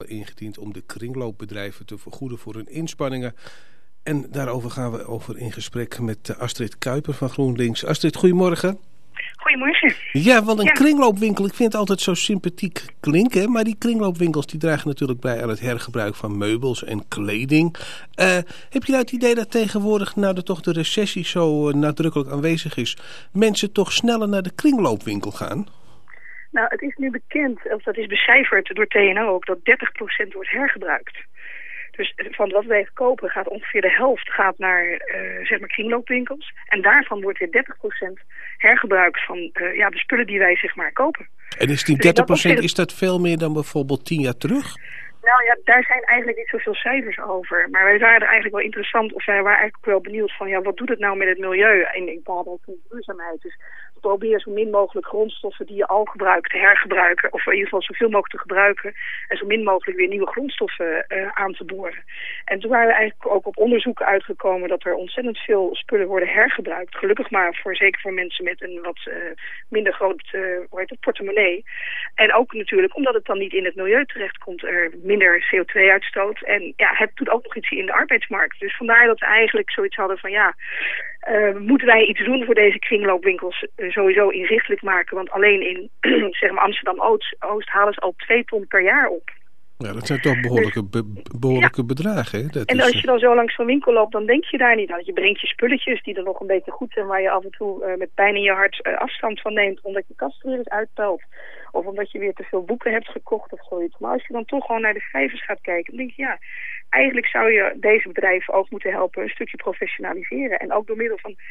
ingediend om de kringloopbedrijven te vergoeden voor hun inspanningen. En daarover gaan we over in gesprek met Astrid Kuiper van GroenLinks. Astrid, goedemorgen. Goedemorgen. Ja, want een kringloopwinkel, ik vind het altijd zo sympathiek klinken. Maar die kringloopwinkels die dragen natuurlijk bij aan het hergebruik van meubels en kleding. Heb je nou het idee dat tegenwoordig, nou dat toch de recessie zo nadrukkelijk aanwezig is, mensen toch sneller naar de kringloopwinkel gaan? Nou, het is nu bekend, of dat is becijferd door TNO ook, dat 30% wordt hergebruikt. Dus van wat wij kopen gaat ongeveer de helft naar zeg maar kringloopwinkels. En daarvan wordt weer 30% hergebruikt van de spullen die wij zeg maar kopen. En is die 30%, is dat veel meer dan bijvoorbeeld 10 jaar terug? Nou ja, daar zijn eigenlijk niet zoveel cijfers over. Maar wij waren er eigenlijk wel interessant, of wij waren eigenlijk wel benieuwd van, ja, wat doet het nou met het milieu in kader van duurzaamheid? Dus we proberen zo min mogelijk grondstoffen die je al gebruikt te hergebruiken, of in ieder geval zoveel mogelijk te gebruiken, en zo min mogelijk weer nieuwe grondstoffen aan te boren. En toen waren we eigenlijk ook op onderzoeken uitgekomen dat er ontzettend veel spullen worden hergebruikt. Gelukkig maar, zeker voor mensen met een wat minder groot portemonnee. En ook natuurlijk omdat het dan niet in het milieu terechtkomt, er minder CO2-uitstoot. En ja, het doet ook nog iets in de arbeidsmarkt. Dus vandaar dat we eigenlijk zoiets hadden van moeten wij iets doen voor deze kringloopwinkels sowieso inzichtelijk maken. Want alleen in zeg maar Amsterdam-Oost halen ze al 2 ton per jaar op. Ja, dat zijn toch behoorlijke bedragen. Hè? En als je dan zo langs zo'n winkel loopt, dan denk je daar niet aan. Je brengt je spulletjes die er nog een beetje goed zijn, waar je af en toe met pijn in je hart afstand van neemt, omdat je kast weer eens uitpelt. Of omdat je weer te veel boeken hebt gekocht of zoiets. Maar als je dan toch gewoon naar de cijfers gaat kijken, dan denk je, eigenlijk zou je deze bedrijven ook moeten helpen een stukje professionaliseren. En ook door middel van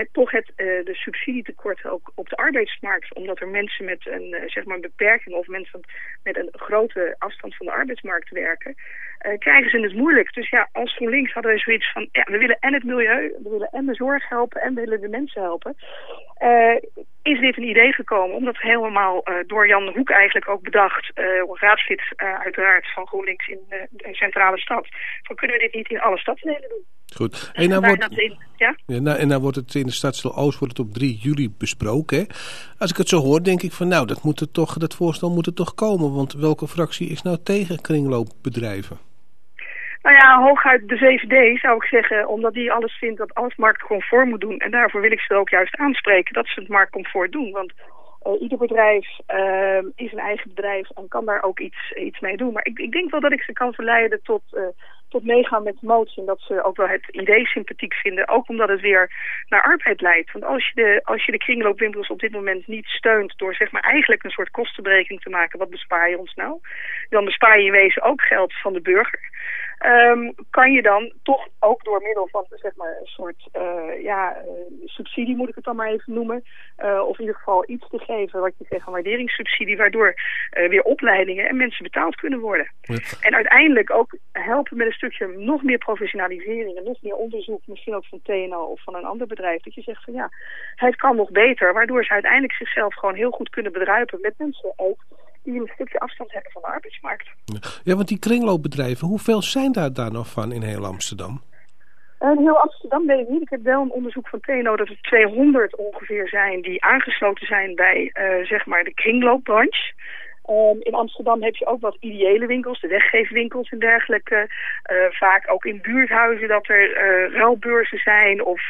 de subsidietekort ook op de arbeidsmarkt. Omdat er mensen met een beperking of mensen met een grote afstand van de arbeidsmarkt werken, krijgen ze het moeilijk. Dus ja, als GroenLinks hadden we zoiets van, we willen en het milieu, we willen en de zorg helpen en we willen de mensen helpen. Is dit een idee gekomen, omdat helemaal door Jan Hoek eigenlijk ook bedacht, raadslid uiteraard van GroenLinks in de centrale stad, van kunnen we dit niet in alle stadsdelen doen? Goed. En nou wordt het in de stadsdeel Oost op 3 juli besproken. Hè? Als ik het zo hoor, denk ik van dat voorstel moet er toch komen. Want welke fractie is nou tegen kringloopbedrijven? Nou ja, hooguit de VVD zou ik zeggen, omdat die alles vindt dat alles marktconform moet doen. En daarvoor wil ik ze ook juist aanspreken dat ze het marktconform doen. Want ieder bedrijf is een eigen bedrijf en kan daar ook iets mee doen. Maar ik denk wel dat ik ze kan verleiden tot meegaan met de motie. En dat ze ook wel het idee sympathiek vinden. Ook omdat het weer naar arbeid leidt. Want als je de kringloopwinkels op dit moment niet steunt door zeg maar eigenlijk een soort kostenberekening te maken. Wat bespaar je ons nou? Dan bespaar je in wezen ook geld van de burger. Kan je dan toch ook door middel van zeg maar een soort subsidie, moet ik het dan maar even noemen, of in ieder geval iets te geven wat je zegt een waarderingssubsidie, waardoor weer opleidingen en mensen betaald kunnen worden. Ja. En uiteindelijk ook helpen met een stukje nog meer professionalisering en nog meer onderzoek, misschien ook van TNO of van een ander bedrijf, dat je zegt van het kan nog beter, waardoor ze uiteindelijk zichzelf gewoon heel goed kunnen bedruipen met mensen ook die een stukje afstand hebben van de arbeidsmarkt. Ja, want die kringloopbedrijven, hoeveel zijn daar nog van in heel Amsterdam? In heel Amsterdam weet ik niet. Ik heb wel een onderzoek van TNO dat er 200 ongeveer zijn die aangesloten zijn bij zeg maar de kringloopbranche. In Amsterdam heb je ook wat ideële winkels, de weggeefwinkels en dergelijke. Vaak ook in buurthuizen dat er ruilbeurzen zijn of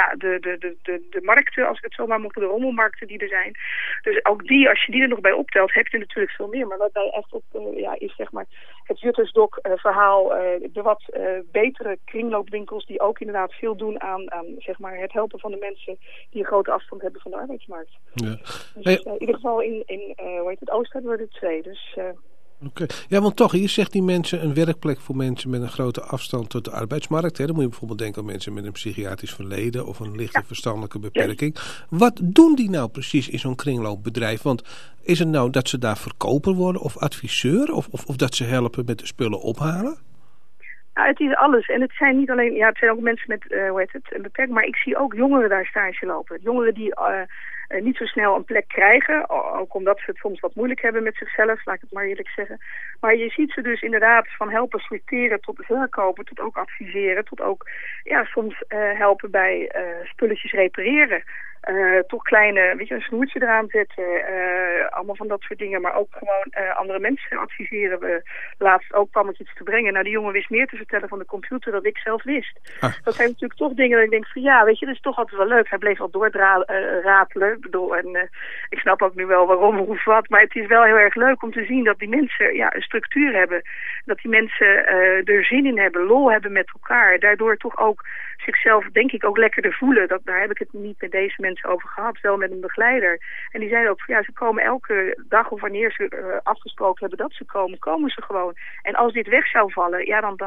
de markten, als ik het zo maar mag, de rommelmarkten die er zijn. Dus ook die, als je die er nog bij optelt, heb je natuurlijk veel meer. Maar wat wij echt op is zeg maar het Juttersdok verhaal, de wat betere kringloopwinkels die ook inderdaad veel doen aan zeg maar het helpen van de mensen die een grote afstand hebben van de arbeidsmarkt. Ja. Dus in ieder geval in het Oost hebben we er 2. Dus Oké. Ja, want toch, hier zegt die mensen een werkplek voor mensen met een grote afstand tot de arbeidsmarkt. Hè? Dan moet je bijvoorbeeld denken aan mensen met een psychiatrisch verleden of een lichte verstandelijke beperking. Ja. Wat doen die nou precies in zo'n kringloopbedrijf? Want is het nou dat ze daar verkoper worden of adviseur of dat ze helpen met de spullen ophalen? Nou, het is alles. En het zijn niet alleen, het zijn ook mensen met een beperking, maar ik zie ook jongeren daar stage lopen. Jongeren die niet zo snel een plek krijgen. Ook omdat ze het soms wat moeilijk hebben met zichzelf, laat ik het maar eerlijk zeggen. Maar je ziet ze dus inderdaad van helpen sorteren tot verkopen, tot ook adviseren, tot ook soms helpen bij spulletjes repareren. Toch kleine, een snoertje eraan zetten, allemaal van dat soort dingen. Maar ook gewoon andere mensen adviseren. We laatst ook kwam ik iets te brengen. Nou, die jongen wist meer te vertellen van de computer dan ik zelf wist. Dat zijn natuurlijk toch dingen dat ik denk van dat is toch altijd wel leuk. Hij bleef al doorratelen. En ik snap ook nu wel waarom of wat. Maar het is wel heel erg leuk om te zien dat die mensen een structuur hebben. Dat die mensen er zin in hebben, lol hebben met elkaar. Daardoor toch ook zichzelf denk ik ook lekkerder voelen. Daar heb ik het niet met deze mensen over gehad, wel met een begeleider. En die zeiden ook van ze komen elke dag of wanneer ze afgesproken hebben dat ze komen, komen ze gewoon. En als dit weg zou vallen,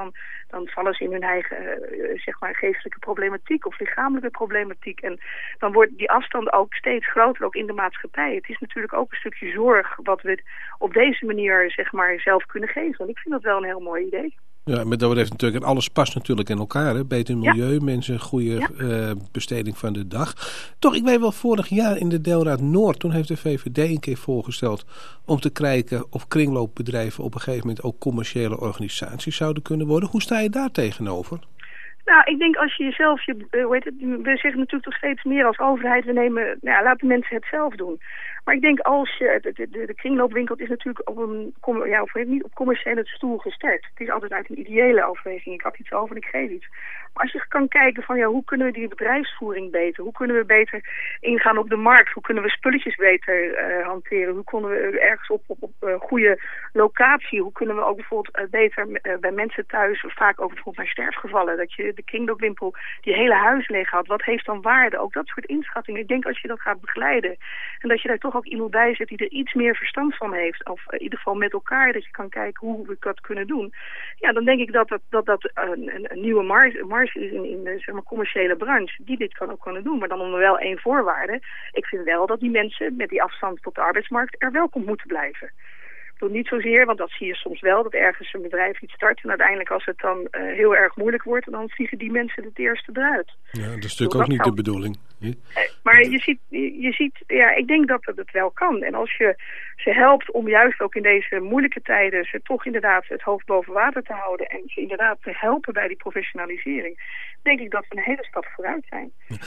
dan vallen ze in hun eigen geestelijke problematiek of lichamelijke problematiek. En dan wordt die afstand ook steeds groter, ook in de maatschappij. Het is natuurlijk ook een stukje zorg wat we op deze manier zelf kunnen geven. En ik vind dat wel een heel mooi idee. Ja, met dat betreft natuurlijk, en alles past natuurlijk in elkaar. Hè? Beter milieu, mensen, goede besteding van de dag. Toch, ik weet wel, vorig jaar in de Deelraad Noord, toen heeft de VVD een keer voorgesteld om te kijken of kringloopbedrijven op een gegeven moment ook commerciële organisaties zouden kunnen worden. Hoe sta je daar tegenover? Nou, ik denk als je jezelf, we zeggen natuurlijk toch steeds meer als overheid, laten mensen het zelf doen. Maar ik denk als je, de kringloopwinkel is natuurlijk niet op commerciële stoel gestart. Het is altijd uit een ideële overweging. Ik had iets over en ik geef iets. Maar als je kan kijken van hoe kunnen we die bedrijfsvoering beter? Hoe kunnen we beter ingaan op de markt? Hoe kunnen we spulletjes beter hanteren? Hoe kunnen we ergens op een goede locatie? Hoe kunnen we ook bijvoorbeeld beter bij mensen thuis, of vaak ook bijvoorbeeld bij sterfgevallen, dat je de kringloopwinkel die hele huis leeg had. Wat heeft dan waarde? Ook dat soort inschattingen. Ik denk als je dat gaat begeleiden en dat je daar toch ook iemand bij zet die er iets meer verstand van heeft, of in ieder geval met elkaar, dat je kan kijken hoe we dat kunnen doen. Ja, dan denk ik dat een nieuwe marge is in de commerciële branche, die dit ook kunnen doen. Maar dan onder wel één voorwaarde. Ik vind wel dat die mensen met die afstand tot de arbeidsmarkt er welkom moeten blijven. Ik bedoel niet zozeer, want dat zie je soms wel, dat ergens een bedrijf iets start en uiteindelijk als het dan heel erg moeilijk wordt, dan vliegen die mensen het eerste eruit. Ja, dat is natuurlijk ook niet de bedoeling. Maar je ziet, ik denk dat het wel kan. En als je ze helpt om juist ook in deze moeilijke tijden ze toch inderdaad het hoofd boven water te houden en ze inderdaad te helpen bij die professionalisering, denk ik dat we een hele stap vooruit zijn. Ja.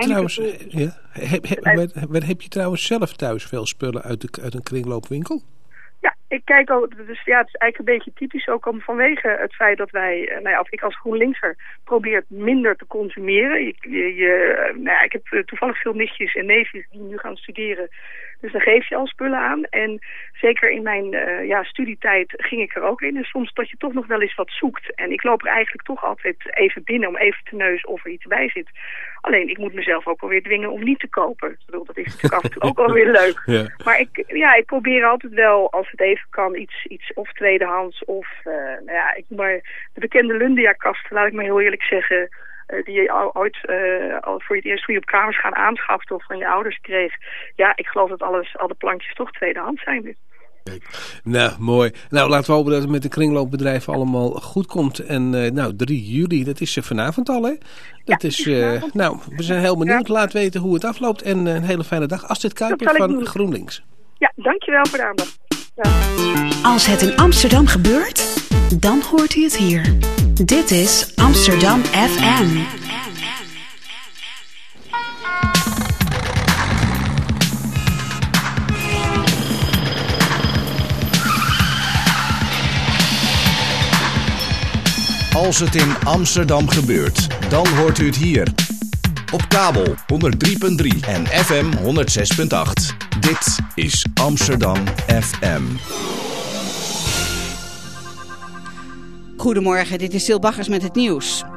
Heb je trouwens zelf thuis veel spullen uit een kringloopwinkel? Ja, ik kijk ook, dus het is eigenlijk een beetje typisch ook vanwege het feit dat wij, of ik als GroenLinkser probeer minder te consumeren. Ik heb toevallig veel nichtjes en neefjes die nu gaan studeren, dus dan geef je al spullen aan. En zeker in mijn studietijd ging ik er ook in. En soms dat je toch nog wel eens wat zoekt. En ik loop er eigenlijk toch altijd even binnen om even te neuzen of er iets bij zit. Alleen, ik moet mezelf ook alweer dwingen om niet te kopen. Ik bedoel, dat is natuurlijk af en toe ook alweer leuk. Ja. Maar ik probeer altijd wel, als het even kan, iets of tweedehands of, de bekende Lundia-kast, laat ik maar heel eerlijk zeggen, die je ooit al voor het eerst toen je op kamers gaan aanschafte of van je ouders kreeg. Ja, ik geloof dat alle plankjes toch tweedehands zijn nu. Nou, mooi. Nou, laten we hopen dat het met de kringloopbedrijven allemaal goed komt. En 3 juli, dat is vanavond al, hè? Dat is, we zijn heel benieuwd. Laat weten hoe het afloopt. En een hele fijne dag. Astrid Kuiper van GroenLinks. Ja, dankjewel voor de aandacht. Ja. Als het in Amsterdam gebeurt, dan hoort u het hier. Dit is Amsterdam FM. Als het in Amsterdam gebeurt, dan hoort u het hier. Op kabel 103.3 en FM 106.8. Dit is Amsterdam FM. Goedemorgen, dit is Sil Baggers met het nieuws.